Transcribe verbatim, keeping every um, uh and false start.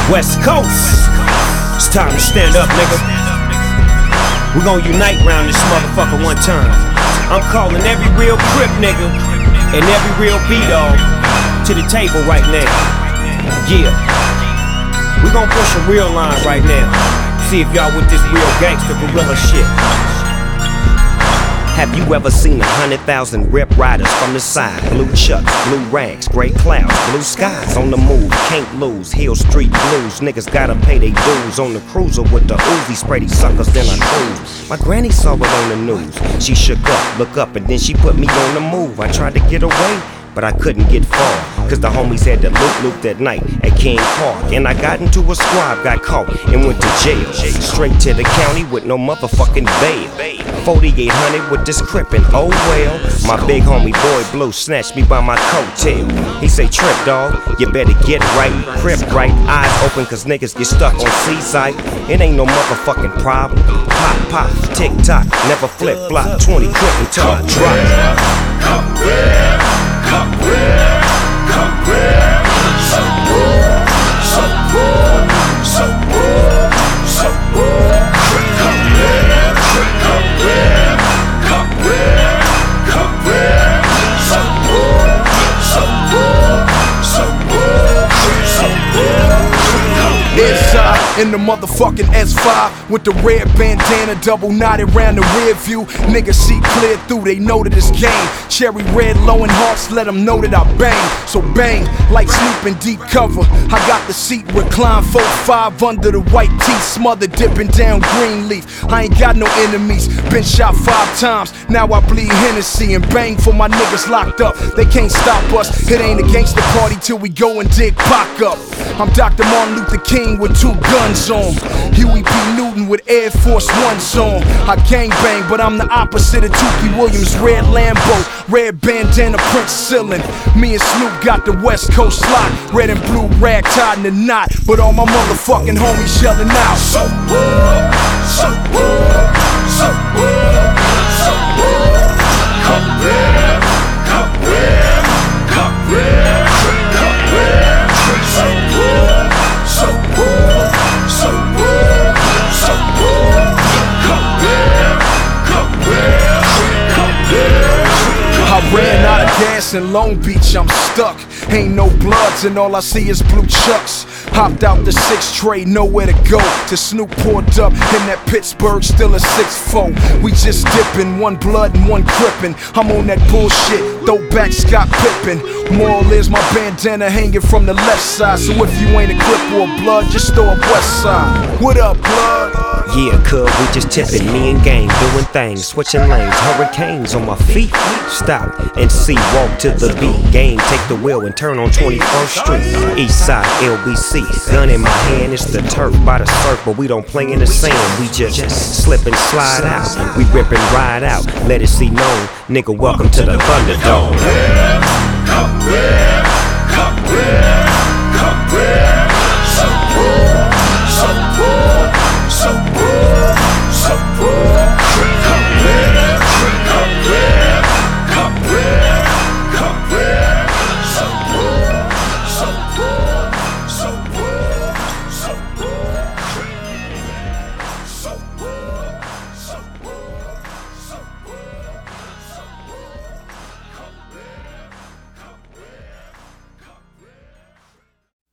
West Coast, it's time to stand up, nigga. We gon' unite round this motherfucker one time. I'm calling every real Crip nigga and every real B-Dog to the table right now. Yeah, we gon' push a real line right now. See if y'all with this real gangster gorilla shit. Have you ever seen a hundred thousand rip riders from the side? Blue chucks, blue rags, gray clouds, blue skies on the move, can't lose. Hill Street blues, niggas gotta pay they dues. On the cruiser with the Uzi, spray these suckers, then I cruise. My granny saw it on the news. She shook up, look up, and then she put me on the move. I tried to get away, but I couldn't get far, cause the homies had the loop-loop that night at King Park. And I got into a squad, got caught, and went to jail. Straight to the county with no motherfucking bail. forty-eight hundred with this Crip and oh well. My big homie Boy Blue snatched me by my coattail. He say, Trip dog, you better get right. Crip right, eyes open cause niggas get stuck on Seaside. It ain't no motherfucking problem. Pop, pop, tick tock, never flip flop. twenty Crip until I drop. Come where, come where, come where. So war, so war, so war, so war. Come where, come where, come where, come where. So war, so war, so war, so war. Inside in the motherfucking S five with the red bandana double knotted round the rear view. Niggas see clear through, they know that it's game. Cherry red, low and hearts, let them know that I bang. So bang, like sleep in deep cover. I got the seat reclined, four five under the white tee, smothered dipping down green leaf. I ain't got no enemies, been shot five times. Now I bleed Hennessy and bang for my niggas locked up. They can't stop us, it ain't a gangster party till we go and dig Pac up. I'm Doctor Martin Luther King with two guns on, Huey P. Newton with Air Force Ones on. I gang bang, but I'm the opposite of Tukey Williams. Red Lambo, red bandana, Prince Cillin. Me and Snoop got the West Coast lock, red and blue rag tied in a knot. But all my motherfucking homies yelling out. So war, so war, so war, so war. Come where, come where, come where, come where. So war, so war, so war, so war. Come where, come where, come where. I ran out of gas in Long Beach, I'm stuck. Ain't no bloods and all I see is blue chucks. Hopped out the six tray, nowhere to go. To Snoop poured up in that Pittsburgh, still a six four. We just dipping, one blood and one crippin'. I'm on that bullshit, throw back Scott Pippen. Moral is my bandana hanging from the left side. So if you ain't a Crip or a blood, just throw up West Side. What up, blood? Yeah, cuz we just tipping, me and gang doing things, switching lanes, hurricanes on my feet. Stop and see, walk to the beat. Game, take the wheel and turn on twenty-first Street. East side, L B C, gun in my hand, it's the turf by the surf, but we don't play in the sand. We just slip and slide out, we rip and ride out. Let it see known, nigga, welcome to the Thunderdome.